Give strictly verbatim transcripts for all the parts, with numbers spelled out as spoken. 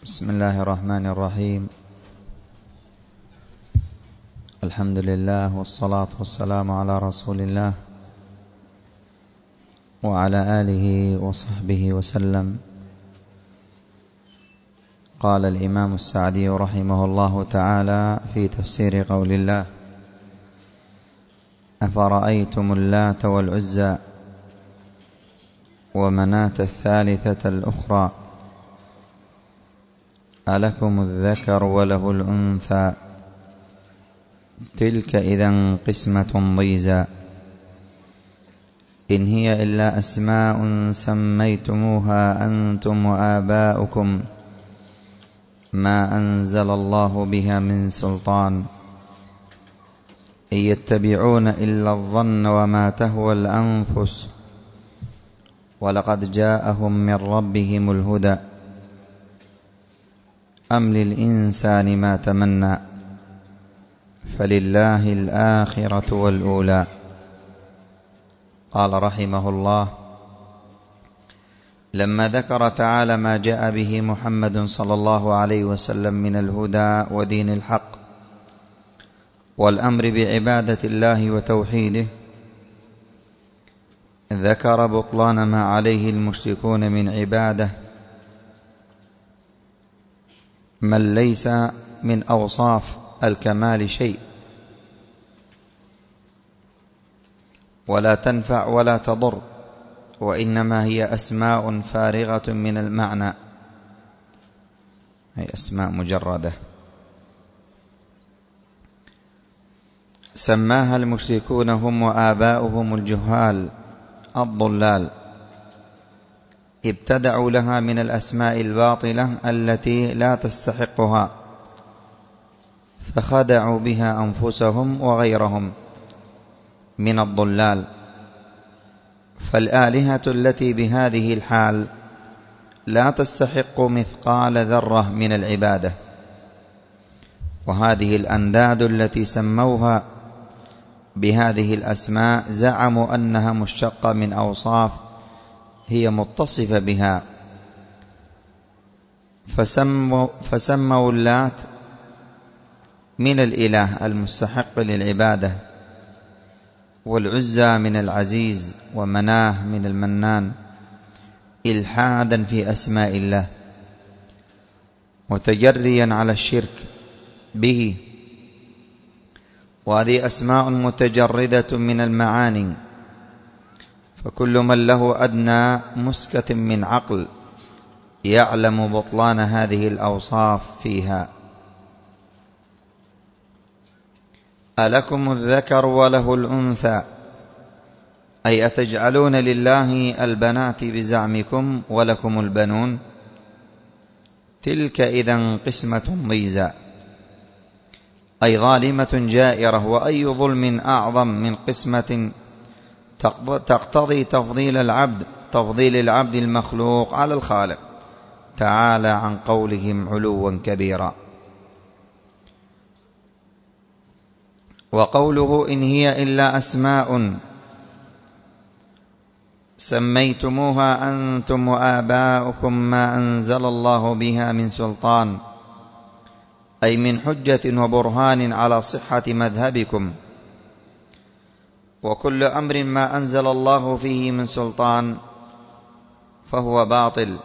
بسم الله الرحمن الرحيم. الحمد لله والصلاة والسلام على رسول الله وعلى آله وصحبه وسلم. قال الإمام السعدي رحمه الله تعالى في تفسير قول الله: أفرأيتم اللات والعزى ومناة الثالثة الأخرى ألكم الذكر وله الأنثى تلك إذا قسمة ضيزى إن هي إلا أسماء سميتموها أنتم وآباؤكم ما أنزل الله بها من سلطان إن يتبعون إلا الظن وما تهوى الأنفس ولقد جاءهم من ربهم الهدى أم للإنسان ما تمنى فلله الآخرة والأولى. قال رحمه الله: لما ذكر تعالى ما جاء به محمد صلى الله عليه وسلم من الهدى ودين الحق والأمر بعبادة الله وتوحيده، ذكر بطلان ما عليه المشركون من عبادة من ليس من أوصاف الكمال شيء ولا تنفع ولا تضر، وإنما هي أسماء فارغة من المعنى، هي أسماء مجردة سماها المشركون هم وآباؤهم الجهال الضلال، ابتدعوا لها من الأسماء الباطلة التي لا تستحقها، فخدعوا بها أنفسهم وغيرهم من الضلال. فالآلهة التي بهذه الحال لا تستحق مثقال ذرة من العبادة، وهذه الأنداد التي سموها بهذه الأسماء زعموا أنها مشتقة من أوصاف هي متصفة بها، فسموا, فسموا اللات من الإله المستحق للعبادة، والعزى من العزيز، ومناه من المنان، إلحادا في أسماء الله وتجريا على الشرك به. وهذه أسماء متجردة من المعاني، فكل من له أدنى مسكة من عقل يعلم بطلان هذه الأوصاف فيها. ألكم الذكر وله الأنثى، أي أتجعلون لله البنات بزعمكم ولكم البنون، تلك إذا قسمة ضيزى، أي ظالمة جائرة. وأي ظلم أعظم من قسمة تقتضي تفضيل العبد تفضيل العبد المخلوق على الخالق تعالى عن قولهم علوا كبيرا. وقوله إن هي إلا أسماء سميتموها أنتم وآباؤكم ما أنزل الله بها من سلطان، أي من حجة وبرهان على صحة مذهبكم. وكل أمر ما أنزل الله فيه من سلطان فهو باطل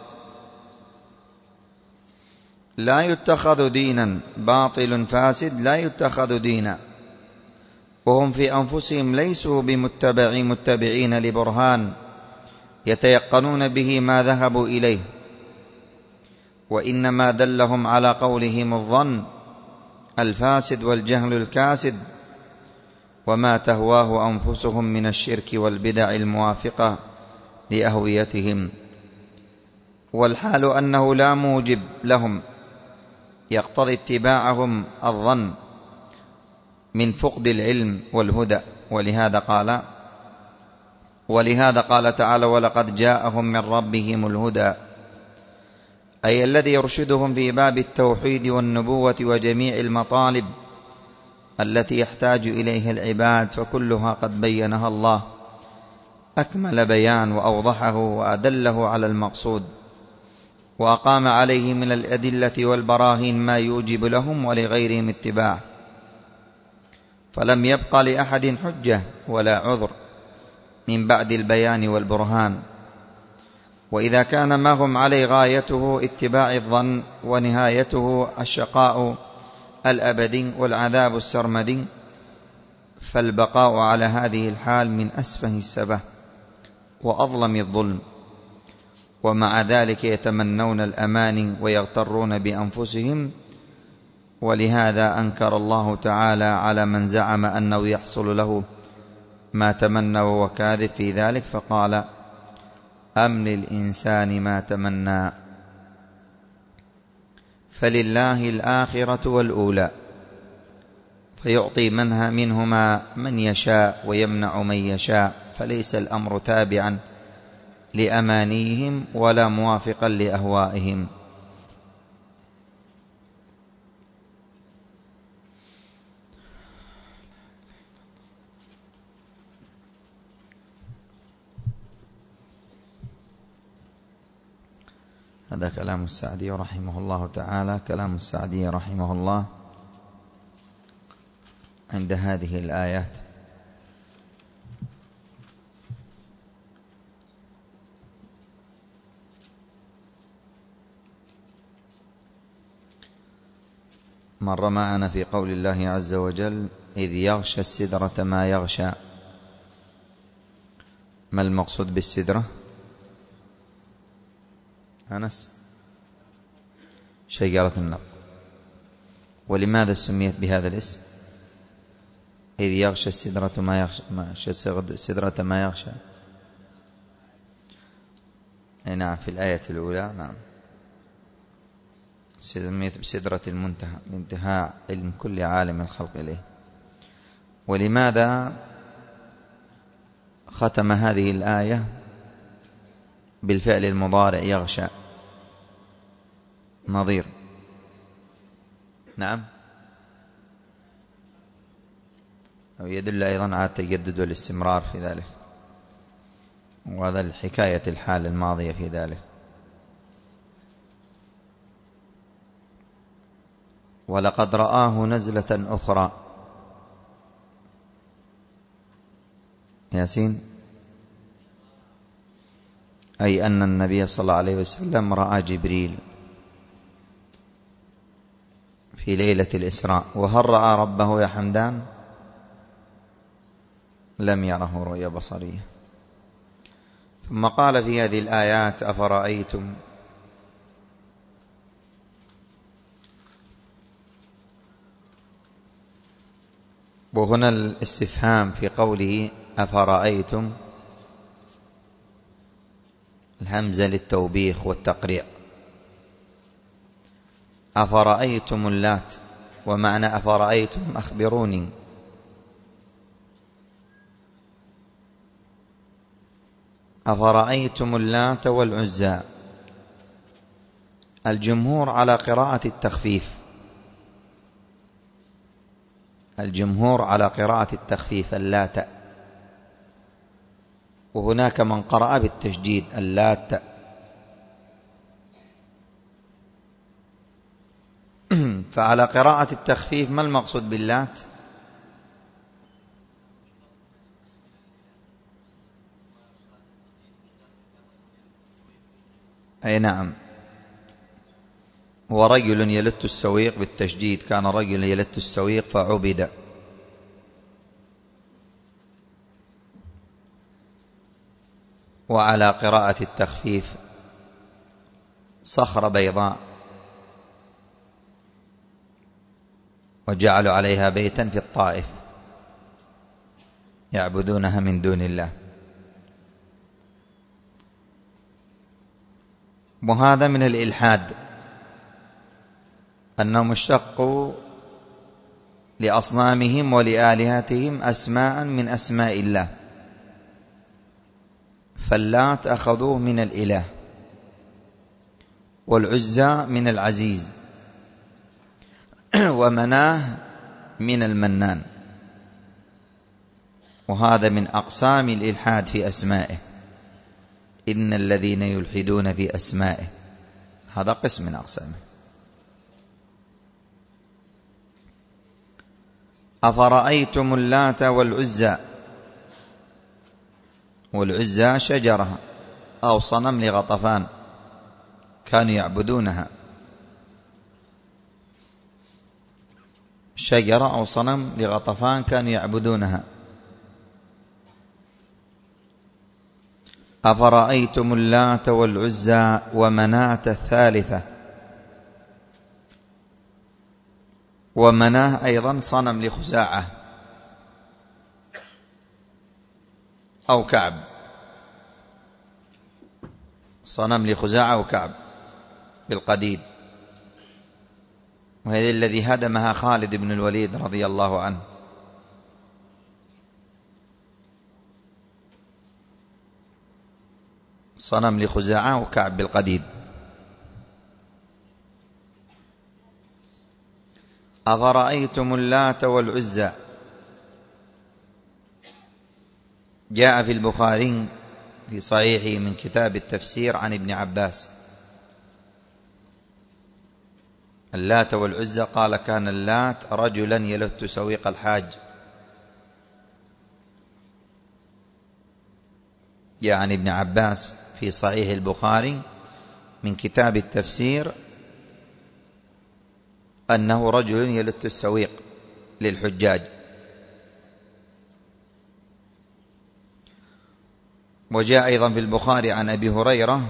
لا يتخذ دينا، باطل فاسد لا يتخذ دينا، وهم في أنفسهم ليسوا بمتبعين متبعين لبرهان يتيقنون به ما ذهبوا إليه، وإنما دلهم على قولهم الظن الفاسد والجهل الكاسد وما تهواه أنفسهم من الشرك والبدع الموافقة لأهويتهم. والحال أنه لا موجب لهم يقتضي اتباعهم الظن من فقد العلم والهدى، ولهذا قال ولهذا قال تعالى: ولقد جاءهم من ربهم الهدى، أي الذي يرشدهم في باب التوحيد والنبوة وجميع المطالب التي يحتاج إليها العباد، فكلها قد بينها الله أكمل بيان وأوضحه وأدله على المقصود. وأقام عليه من الأدلة والبراهين ما يوجب لهم ولغيرهم اتباعه، فلم يبق لأحد حجة ولا عذر من بعد البيان والبرهان. وإذا كان ما هم عليه غايته اتباع الظن ونهايته الشقاء الأبدي والعذاب السرمدي، فالبقاء على هذه الحال من أسفه السفه وأظلم الظلم، ومع ذلك يتمنون الأماني ويغترون بأنفسهم. ولهذا أنكر الله تعالى على من زعم أنه يحصل له ما تمنى وهو كاذب في ذلك، فقال: أم للإنسان ما تمنى. فلله الآخرة والأولى، فيعطي منها منهما من يشاء ويمنع من يشاء، فليس الأمر تابعا لأمانيهم ولا موافقا لأهوائهم. هذا كلام السعدي رحمه الله تعالى. كلام السعدي رحمه الله عند هذه الآيات: مر معنا في قول الله عز وجل: إذ يغشى السدرة ما يغشى. ما المقصود بالسدرة؟ أنس؟ شجرة النقل. ولماذا سميت بهذا الاسم؟ إذ يغشى السدرة ما يغشى، ما السدرة ما يغشى. أي نعم، في الآية الأولى. نعم، سميت بسدرة المنتهى، انتهاء علم كل عالم الخلق إليه. ولماذا ختم هذه الآية بالفعل المضارع يغشى؟ نظير. نعم، أو يدل أيضا على التجدد والاستمرار في ذلك، وهذا الحكاية الحال الماضية في ذلك. ولقد رآه نزلة أخرى. ياسين؟ أي أن النبي صلى الله عليه وسلم رأى جبريل في ليلة الإسراء. وهل رأى ربه يا حمدان؟ لم يره رؤيا بصرية. ثم قال في هذه الآيات: أفرأيتم وهنا الاستفهام في قوله أفرأيتم، الهمزة للتوبيخ والتقريع. أفرأيتم اللات، ومعنى أفرأيتم أخبروني. أفرأيتم اللات والعزى. الجمهور على قراءة التخفيف، الجمهور على قراءة التخفيف اللات، وهناك من قرأ بالتشديد اللات. فعلى قراءة التخفيف ما المقصود باللات؟ أي نعم، هو رجل يلت السويق بالتشديد، كان رجل يلت السويق فعبد. وعلى قراءة التخفيف صخرة بيضاء وجعلوا عليها بيتا في الطائف يعبدونها من دون الله. وهذا من الإلحاد، أنهم اشتقوا لأصنامهم ولآلهتهم أسماء من أسماء الله، فاللات أخذوه من الإله، والعزى من العزيز، ومناه من المنان. وهذا من أقسام الإلحاد في أسمائه. إن الذين يلحدون في أسمائه، هذا قسم من أقسامه. أفرأيتم اللات والعزى، والعزى شجرة أو صنم لغطفان كانوا يعبدونها، شجرة أو صنم لغطفان كانوا يعبدونها. أفرأيتم اللات والعزى ومناة الثالثة، ومناه أيضا صنم لخزاعة أو كعب، صنم لخزاعة وكعب بالقديد، وهذا الذي هدمها خالد بن الوليد رضي الله عنه. صنم لخزاعة وكعب بالقديد. أفرأيتم اللات والعزى، جاء في البخاري في صحيحه من كتاب التفسير عن ابن عباس اللات والعزى قال: كان اللات رجلا يلت سويق الحاج، يعني ابن عباس في صحيح البخاري من كتاب التفسير أنه رجل يلت السويق للحجاج. وجاء أيضا في البخاري عن أبي هريرة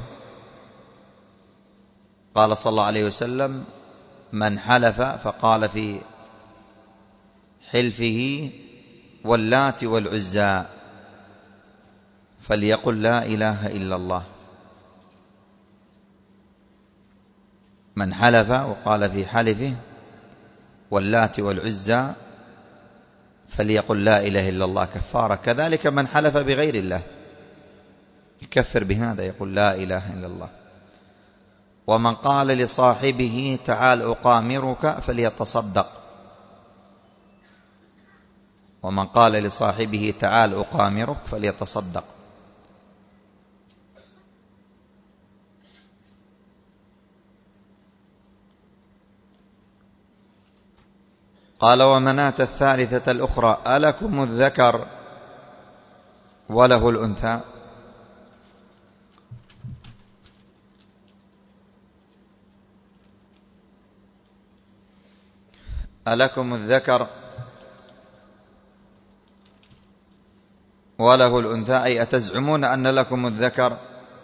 قال صلى الله عليه وسلم: من حلف فقال في حلفه واللات والعزى فليقل لا إله إلا الله. من حلف وقال في حلفه واللات والعزى فليقل لا إله إلا الله كفارة. كذلك من حلف بغير الله يكفر بهذا، يقول لا إله إلا الله. ومن قال لصاحبه تعال أقامرك فليتصدق، ومن قال لصاحبه تعال أقامرك فليتصدق. قال: ومناة الثالثة الأخرى ألكم الذكر وله الأنثى. ألكم الذكر وله الأنثى، أي أتزعمون أن لكم الذكر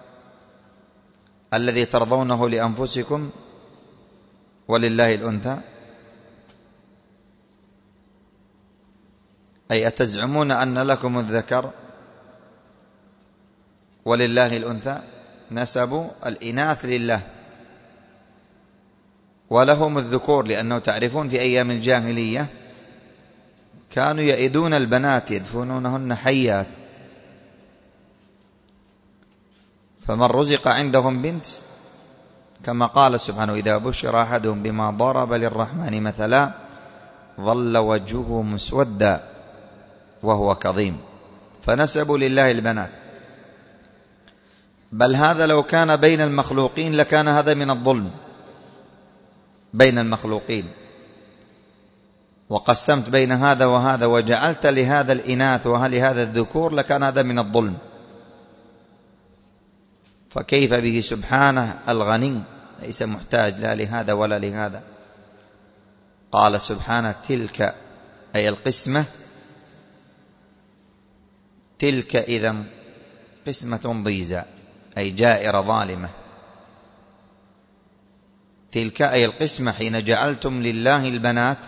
الذي ترضونه لأنفسكم ولله الأنثى، أي أتزعمون أن لكم الذكر ولله الأنثى، نسبوا الإناث لله ولهم الذكور، لأنه تعرفون في أيام الجاهلية كانوا يئدون البنات يدفنونهن حيات، فمن رزق عندهم بنت كما قال سبحانه: إذا بشر أحدهم بما ضرب للرحمن مثلا ظل وجهه مسودا وهو كظيم، فنسبوا لله البنات. بل هذا لو كان بين المخلوقين لكان هذا من الظلم بين المخلوقين، وقسمت بين هذا وهذا وجعلت لهذا الإناث ولهذا الذكور لكان هذا من الظلم. فكيف به سبحانه الغني ليس محتاج لا لهذا ولا لهذا. قال سبحانه: تلك أي القسمة، تلك إذا قسمة ضيزى أي جائرة ظالمة. تلك أي القسمة حين جعلتم لله البنات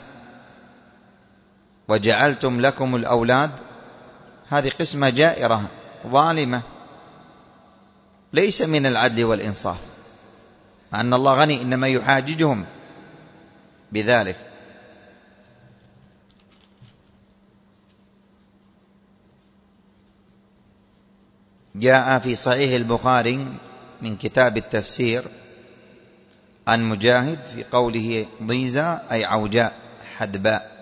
وجعلتم لكم الأولاد، هذه قسمة جائرة ظالمة ليس من العدل والإنصاف، مع أن الله غني إنما يحاججهم بذلك. جاء في صحيح البخاري من كتاب التفسير عن مجاهد في قوله ضيزى أي عوجاء حدباء.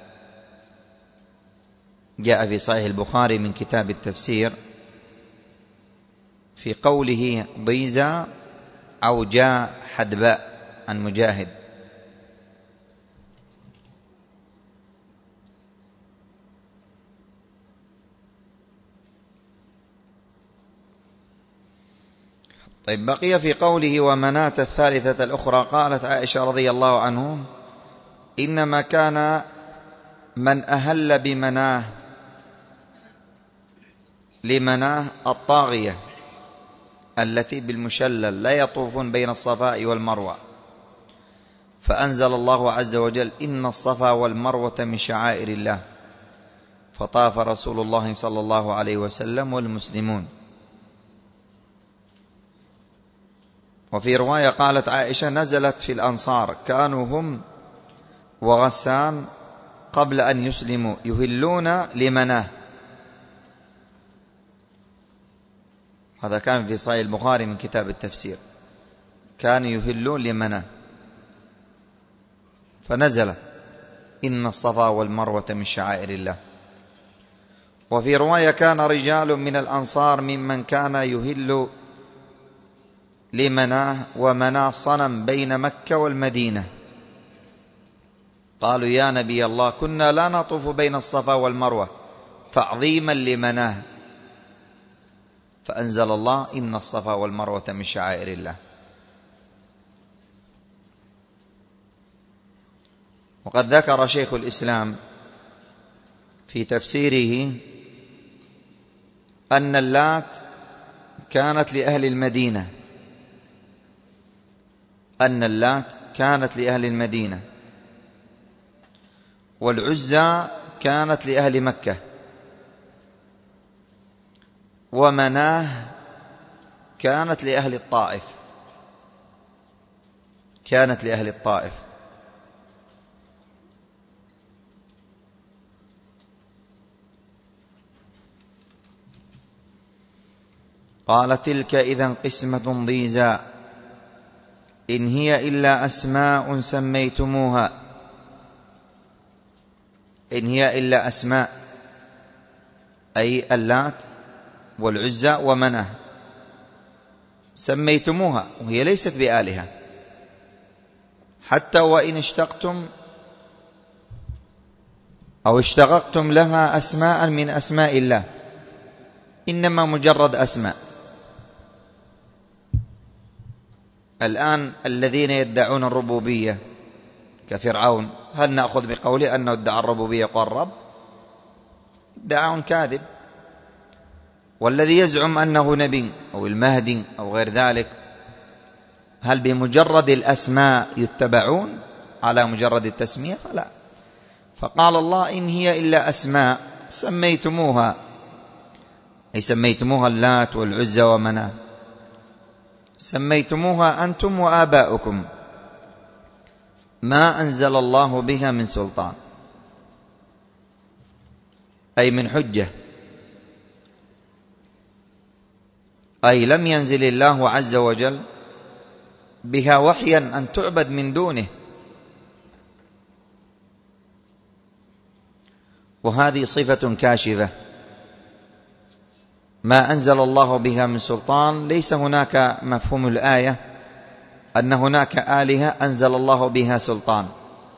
جاء في صحيح البخاري من كتاب التفسير في قوله ضيزى عوجاء حدباء عن مجاهد. طيب، بقي في قوله ومناة الثالثة الأخرى. قالت عائشة رضي الله عنه: إنما كان من أهل بمناه لمناه الطاغية التي بالمشلل لا يطوفون بين الصفاء والمروة، فأنزل الله عز وجل: إن الصفا والمروة من شعائر الله، فطاف رسول الله صلى الله عليه وسلم والمسلمون. وفي رواية قالت عائشة: نزلت في الأنصار كانوا هم وغسان قبل أن يسلموا يهلون لمناه. هذا كان في صحيح البخاري من كتاب التفسير، كانوا يهلون لمناه، فنزل: إن الصفا والمروة من شعائر الله. وفي رواية: كان رجال من الأنصار ممن كان يهل لمناه ومناه صنم بين مكة والمدينة، قالوا: يا نبي الله، كنا لا نطوف بين الصفا والمروة تعظيما لمناه، فأنزل الله: إن الصفا والمروة من شعائر الله. وقد ذكر شيخ الإسلام في تفسيره أن اللات كانت لأهل المدينة أن اللات كانت لأهل المدينة والعزى كانت لأهل مكة، ومناه كانت لأهل الطائف كانت لأهل الطائف قال: تلك إذا قسمة ضيزى إن هي إلا أسماء سميتموها إن هي إلا أسماء أي اللات والعزى ومناه سميتموها، وهي ليست بآلهة، حتى وإن اشتقتم أو اشتققتم لها أسماء من أسماء الله، إنما مجرد أسماء. الآن الذين يدعون الربوبية كفرعون، هل نأخذ بقوله أنه ادعى الربوبية قال رب؟ ادعاء كاذب. والذي يزعم أنه نبي أو المهدي أو غير ذلك، هل بمجرد الأسماء يتبعون على مجرد التسمية؟ لا. فقال الله: إن هي إلا أسماء سميتموها، أي سميتموها اللات والعزى ومناه، سميتموها أنتم وآباؤكم، ما أنزل الله بها من سلطان، أي من حجة، أي لم ينزل الله عز وجل بها وحيا أن تعبد من دونه. وهذه صفة كاشفة، ما أنزل الله بها من سلطان. ليس هناك مفهوم الآية أن هناك آلهة أنزل الله بها سلطان،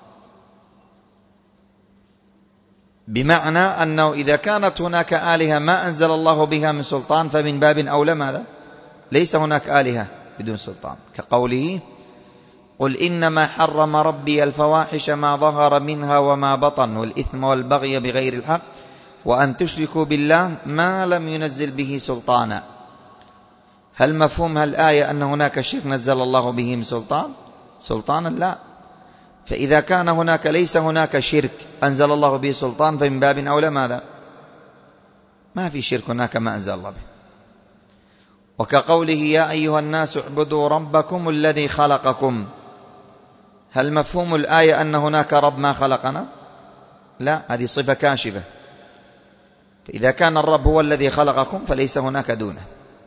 بمعنى أنه إذا كانت هناك آلهة ما أنزل الله بها من سلطان فمن باب أولى ماذا؟ ليس هناك آلهة بدون سلطان، كقوله: قل إنما حرم ربي الفواحش ما ظهر منها وما بطن والإثم والبغي بغير الحق وأن تشركوا بالله ما لم ينزل به سلطانا. هل مفهوم هالآية أن هناك شيء نزل الله به من سلطان سلطانا؟ لا. فإذا كان هناك ليس هناك شرك أنزل الله به سلطان فمن باب أولى ماذا؟ ما في شرك هناك ما أنزل الله به. وكقوله: يا أيها الناس اعبدوا ربكم الذي خلقكم، هل مفهوم الآية أن هناك رب ما خلقنا؟ لا، هذه صفة كاشفة. فإذا كان الرب هو الذي خلقكم فليس هناك دونه،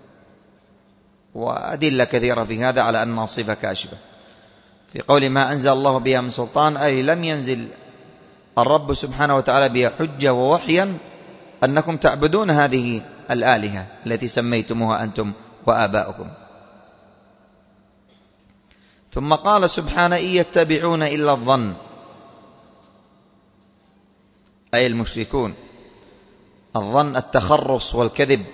وأدلة كثيرة في هذا على أنها صفة كاشفة. في قول ما أنزل الله بها من سلطان، أي لم ينزل الرب سبحانه وتعالى بها حجة ووحيا أنكم تعبدون هذه الآلهة التي سميتموها أنتم وآباؤكم. ثم قال سبحانه: إن يتبعون إلا الظن، أي المشركون. الظن التخرص والكذب.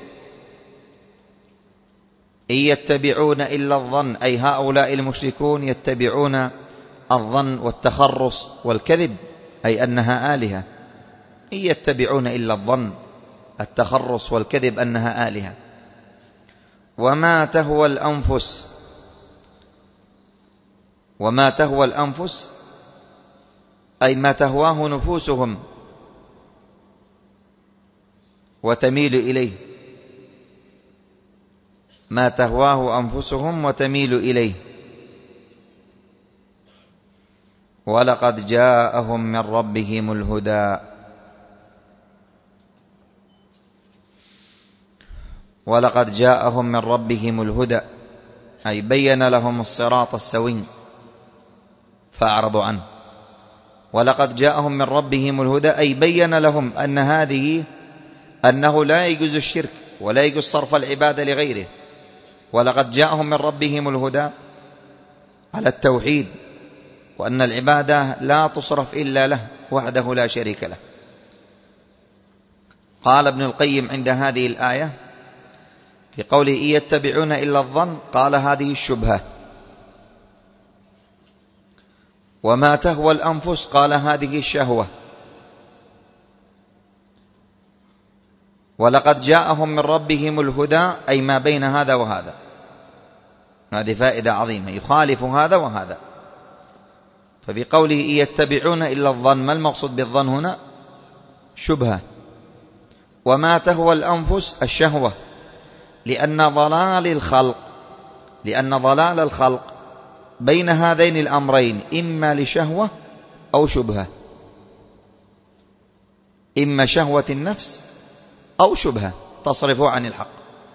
إن يتبعون إلا الظن، أي هؤلاء المشركون يتبعون الظن والتخرص والكذب، أي أنها آلهة. إن يتبعون إلا الظن، التخرص والكذب أنها آلهة. وما تهوى الأنفس، وما تهوى الأنفس أي ما تهواه نفوسهم وتميل إليه، ما تهواه أنفسهم وتميل إليه. ولقد جاءهم من ربهم الهدى، ولقد جاءهم من ربهم الهدى، أي بين لهم الصراط السوي فأعرضوا عنه. ولقد جاءهم من ربهم الهدى، أي بين لهم أن هذه أنه لا يجوز الشرك ولا يجوز صرف العبادة لغيره. ولقد جاءهم من ربهم الهدى على التوحيد، وأن العبادة لا تصرف إلا له وحده لا شريك له. قال ابن القيم عند هذه الآية في قوله: إن يتبعون إلا الظن، قال هذه الشبهة. وما تهوى الأنفس، قال هذه الشهوة. ولقد جاءهم من ربهم الهدى، أي ما بين هذا وهذا. هذه فائدة عظيمة، يخالف هذا وهذا. ففي قوله: إن يتبعون إلا الظن، ما المقصود بالظن هنا؟ شبهة. وما تهوى الأنفس الشهوة، لأن ضلال الخلق لأن ضلال الخلق بين هذين الأمرين، إما لشهوة أو شبهة، إما شهوة النفس أو شبهة تصرفه عن الحق.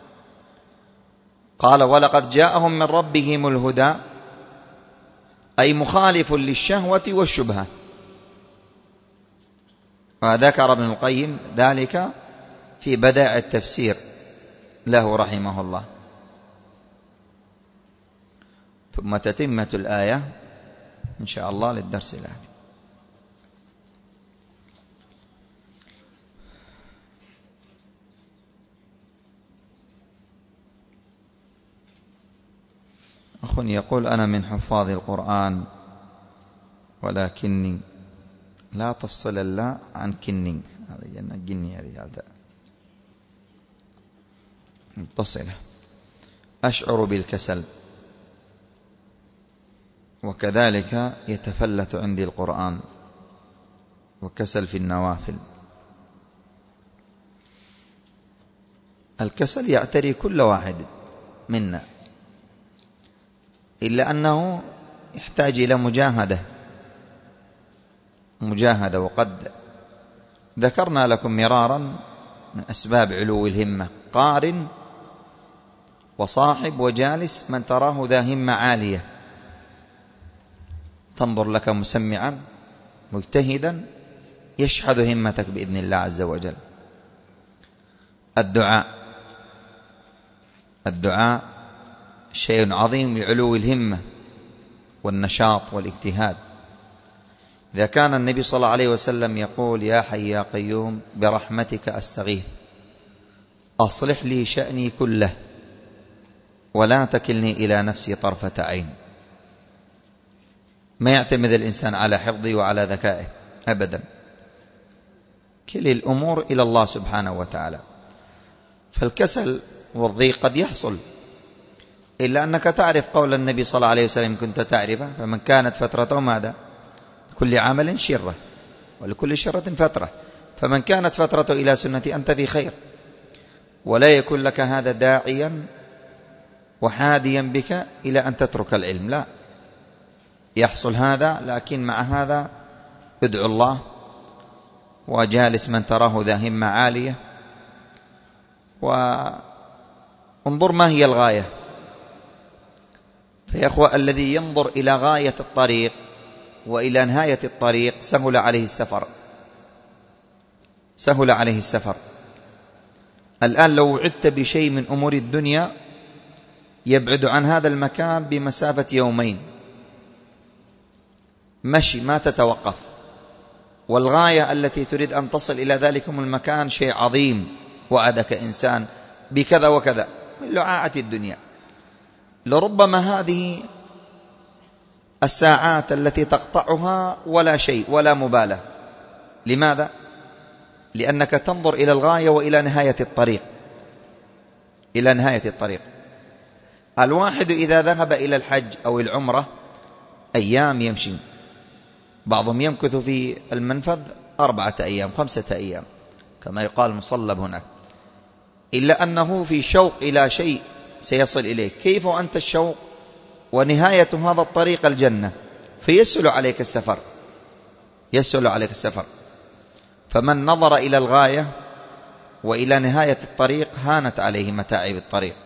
قال: ولقد جاءهم من ربهم الهدى، أي مخالف للشهوة والشبهة. وذكر ابن القيم ذلك في بدائع التفسير له رحمه الله. ثم تتمة الآية إن شاء الله للدرس الآتي. أخ يقول: أنا من حفاظ القرآن، ولكني لا تفصل الله عن كني. هذه جني هذه متصلة. أشعر بالكسل، وكذلك يتفلت عندي القرآن، وكسل في النوافل. الكسل يعتري كل واحد منا، إلا أنه يحتاج إلى مجاهدة مجاهدة وقد ذكرنا لكم مرارا من أسباب علو الهمة: قارن وصاحب وجالس من تراه ذا همة عالية، تنظر لك مسمعا مجتهدا يشحذ همتك بإذن الله عز وجل. الدعاء الدعاء شيء عظيم لعلو الهمة والنشاط والاجتهاد. إذا كان النبي صلى الله عليه وسلم يقول: يا حي يا قيوم برحمتك أستغيث، أصلح لي شأني كله ولا تكلني إلى نفسي طرفة عين، ما يعتمد الإنسان على حفظه وعلى ذكائه أبدا، كل الأمور إلى الله سبحانه وتعالى. فالكسل والضيق قد يحصل، إلا أنك تعرف قول النبي صلى الله عليه وسلم: كنت تعرفه، فمن كانت فترته ماذا؟ كل عمل شرة، ولكل شرة فترة. فمن كانت فترته إلى سنتي أنت في خير، ولا يكون لك هذا داعيا وحاديا بك إلى أن تترك العلم، لا، يحصل هذا. لكن مع هذا ادعو الله، وجالس من تراه ذا همة عالية، وانظر ما هي الغاية. فيا أخوة، الذي ينظر إلى غاية الطريق وإلى نهاية الطريق سهل عليه السفر سهل عليه السفر. الآن لو وعدت بشيء من أمور الدنيا يبعد عن هذا المكان بمسافة يومين، مشي ما تتوقف، والغاية التي تريد أن تصل إلى ذلكم المكان شيء عظيم، وعدك إنسان بكذا وكذا من لعاعة الدنيا. لربما هذه الساعات التي تقطعها ولا شيء ولا مبالاة. لماذا؟ لأنك تنظر إلى الغاية وإلى نهاية الطريق، إلى نهاية الطريق. الواحد إذا ذهب إلى الحج أو العمرة أيام يمشي، بعضهم يمكث في المنفذ أربعة أيام خمسة أيام كما يقال مصلب هناك، إلا أنه في شوق إلى شيء سيصل إليه. كيف وأنت الشوق ونهاية هذا الطريق الجنة؟ فيسهل عليك السفر، يسهل عليك السفر. فمن نظر إلى الغاية وإلى نهاية الطريق هانت عليه متاعب الطريق.